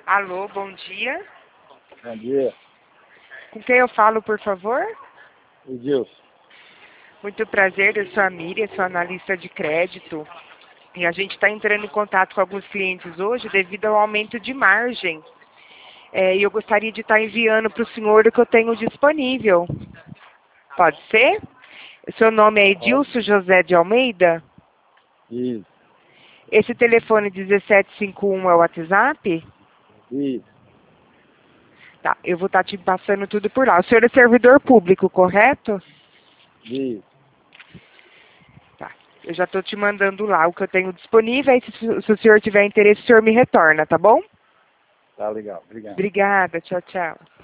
Alô, bom dia. Bom dia. Com quem eu falo, por favor? Edilson. Muito prazer, eu sou a Miriam, sou analista de crédito. E a gente está entrando em contato com alguns clientes hoje devido ao aumento de margem. E eu gostaria de estar enviando para o senhor o que eu tenho disponível. Pode ser? Seu nome é Edilson José de Almeida? Isso. Esse telefone 1751 é o WhatsApp? Isso. Tá, eu vou estar te passando tudo por lá. O senhor é servidor público, correto? Isso. Tá, eu já estou te mandando lá o que eu tenho disponível. Aí, se o senhor tiver interesse, o senhor me retorna, tá bom? Tá legal. Obrigado. Obrigada, tchau, tchau.